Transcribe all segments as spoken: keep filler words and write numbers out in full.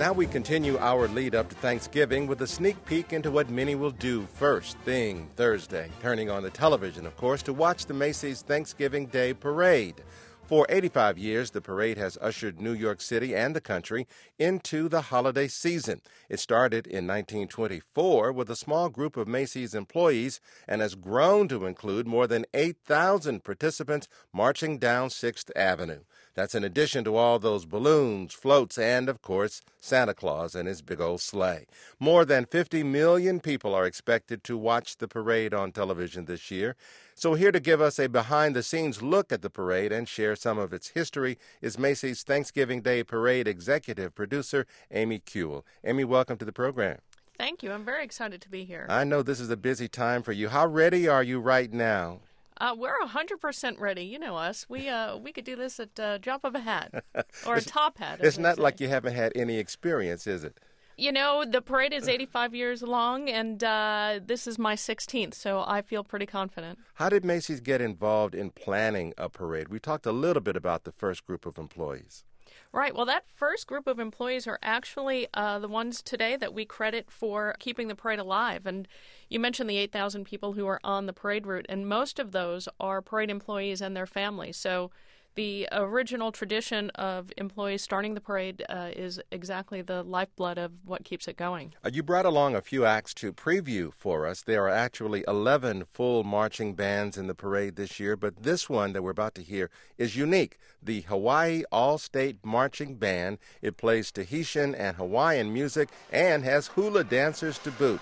Now we continue our lead up to Thanksgiving with a sneak peek into what many will do first thing Thursday, turning on the television, of course, to watch the Macy's Thanksgiving Day Parade. For eighty-five years, the parade has ushered New York City and the country into the holiday season. It started in nineteen twenty-four with a small group of Macy's employees and has grown to include more than eight thousand participants marching down sixth Avenue. That's in addition to all those balloons, floats, and, of course, Santa Claus and his big old sleigh. More than fifty million people are expected to watch the parade on television this year. So here to give us a behind-the-scenes look at the parade and share some of its history is Macy's Thanksgiving Day Parade executive producer, Amy Kuehl. Amy, welcome to the program. Thank you. I'm very excited to be here. I know this is a busy time for you. How ready are you right now? Uh, we're one hundred percent ready. You know us. We uh, we could do this at a uh, drop of a hat or a top hat. It's not like you haven't had any experience, is it? You know, the parade is eighty-five years long, and uh, this is my sixteenth, so I feel pretty confident. How did Macy's get involved in planning a parade? We talked a little bit about the first group of employees. Right. Well, that first group of employees are actually uh, the ones today that we credit for keeping the parade alive. And you mentioned the eight thousand people who are on the parade route, and most of those are parade employees and their families. So the original tradition of employees starting the parade uh, is exactly the lifeblood of what keeps it going. Uh, you brought along a few acts to preview for us. There are actually eleven full marching bands in the parade this year, but this one that we're about to hear is unique. The Hawaii All-State Marching Band. It plays Tahitian and Hawaiian music and has hula dancers to boot.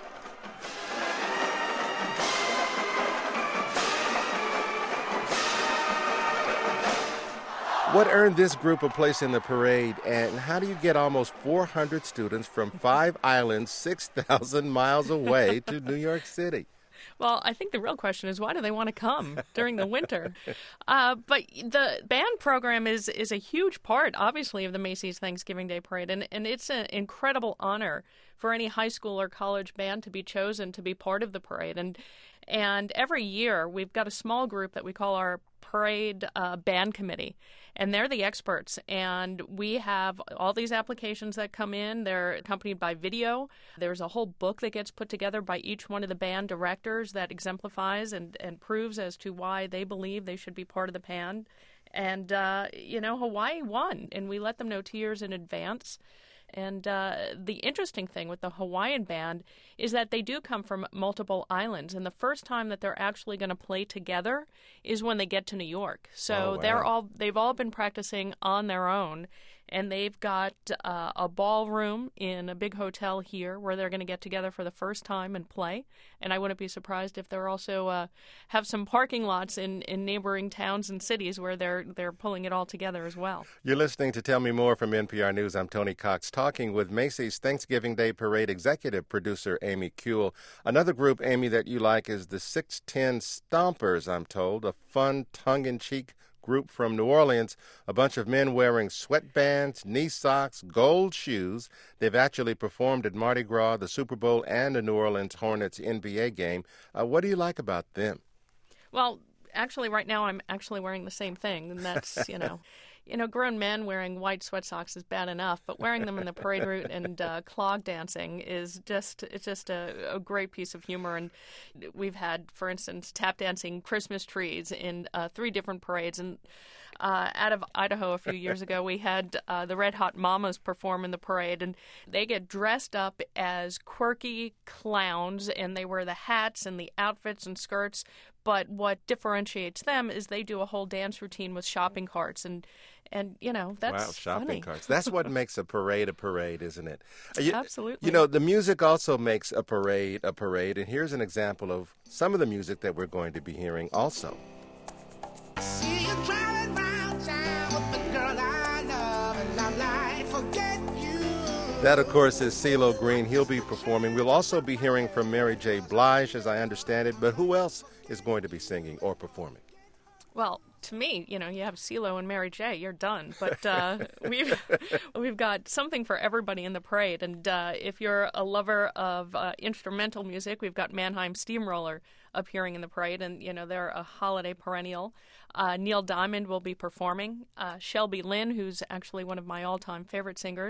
What earned this group a place in the parade, and how do you get almost four hundred students from five islands, six thousand miles away to New York City? Well, I think the real question is, why do they want to come during the winter? Uh, but the band program is is a huge part, obviously, of the Macy's Thanksgiving Day Parade, and, and it's an incredible honor for any high school or college band to be chosen to be part of the parade. And And every year, we've got a small group that we call our Parade uh, Band Committee, and they're the experts. And we have all these applications that come in. They're accompanied by video. There's a whole book that gets put together by each one of the band directors that exemplifies and, and proves as to why they believe they should be part of the band. And, uh, you know, Hawaii won, and we let them know two years in advance. And uh, the interesting thing with the Hawaiian band is that they do come from multiple islands, and the first time that they're actually going to play together is when they get to New York. So oh, wow. they're all they've all been practicing on their own, and they've got uh, a ballroom in a big hotel here where they're going to get together for the first time and play. And I wouldn't be surprised if they're also uh, have some parking lots in, in neighboring towns and cities where they're they're pulling it all together as well. You're listening to Tell Me More from N P R News. I'm Tony Cox, talking with Macy's Thanksgiving Day Parade executive producer Amy Kuehl. Another group, Amy, that you like is the six ten Stompers, I'm told, a fun, tongue-in-cheek group from New Orleans, a bunch of men wearing sweatbands, knee socks, gold shoes. They've actually performed at Mardi Gras, the Super Bowl, and the New Orleans Hornets N B A game. Uh, what do you like about them? Well, actually, right now I'm actually wearing the same thing, and that's, you know... You know, grown men wearing white sweat socks is bad enough, but wearing them in the parade route and uh, clog dancing is just, it's just a, a great piece of humor. And we've had, for instance, tap dancing Christmas trees in uh, three different parades. And uh, out of Idaho a few years ago, we had uh, the Red Hot Mamas perform in the parade, and they get dressed up as quirky clowns, and they wear the hats and the outfits and skirts. But what differentiates them is they do a whole dance routine with shopping carts, and and you know that's wow, shopping funny. carts. That's what makes a parade a parade, isn't it? You, Absolutely. You know, the music also makes a parade a parade, and here's an example of some of the music that we're going to be hearing also. See you driving round town with the girl I love, and I like forget you. That, of course, is CeeLo Green. He'll be performing. We'll also be hearing from Mary J. Blige, as I understand it. But who else is going to be singing or performing? Well, to me, you know, you have CeeLo and Mary J. You're done. But uh, we've we've got something for everybody in the parade. And uh, if you're a lover of uh, instrumental music, we've got Mannheim Steamroller appearing in the parade, and you know they're a holiday perennial. Uh, Neil Diamond will be performing. Uh, Shelby Lynne, who's actually one of my all-time favorite singers,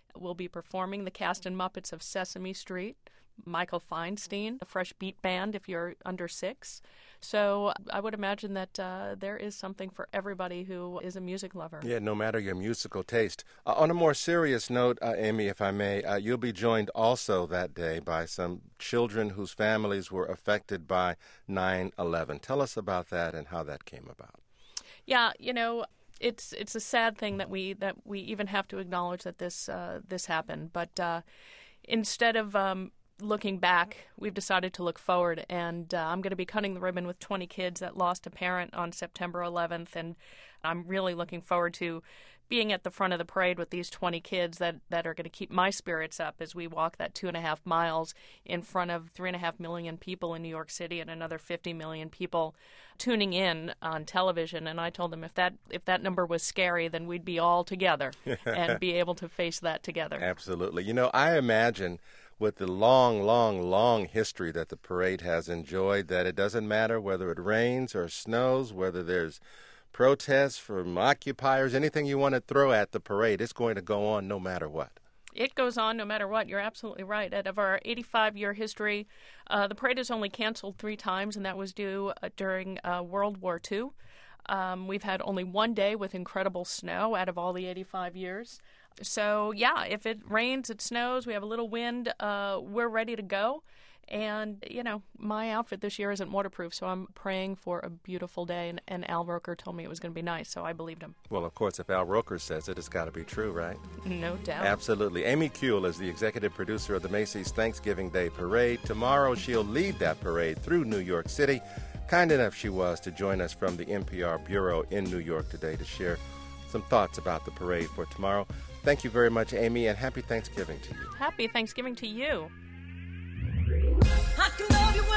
will be performing the cast and Muppets of Sesame Street, Michael Feinstein, a fresh beat band if you're under six. So I would imagine that uh, there is something for everybody who is a music lover. Yeah, no matter your musical taste. Uh, on a more serious note, uh, Amy, if I may, uh, you'll be joined also that day by some children whose families were affected by nine eleven. Tell us about that and how that came about. Yeah, you know, it's it's a sad thing that we that we even have to acknowledge that this uh, this happened. But uh, instead of um, looking back, we've decided to look forward, and uh, I'm going to be cutting the ribbon with twenty kids that lost a parent on September eleventh, and I'm really looking forward to being at the front of the parade with these twenty kids that, that are going to keep my spirits up as we walk that two and a half miles in front of three and a half million people in New York City and another fifty million people tuning in on television. And I told them if that if that number was scary, then we'd be all together and be able to face that together. Absolutely. You know, I imagine with the long, long, long history that the parade has enjoyed, that it doesn't matter whether it rains or snows, whether there's protests from occupiers, anything you want to throw at the parade, it's going to go on no matter what. It goes on no matter what. You're absolutely right. Out of our eighty-five-year history, uh, the parade is only canceled three times, and that was due uh, during uh, World War Two. Um, we've had only one day with incredible snow out of all the eighty-five years. So, yeah, if it rains, it snows, we have a little wind, uh, we're ready to go. And, you know, my outfit this year isn't waterproof, so I'm praying for a beautiful day. And, and Al Roker told me it was going to be nice, so I believed him. Well, of course, if Al Roker says it, it's got to be true, right? No doubt. Absolutely. Amy Kuehl is the executive producer of the Macy's Thanksgiving Day Parade. Tomorrow, she'll lead that parade through New York City. Kind enough she was to join us from the N P R Bureau in New York today to share some thoughts about the parade for tomorrow. Thank you very much, Amy, and happy Thanksgiving to you. Happy Thanksgiving to you. I can love you.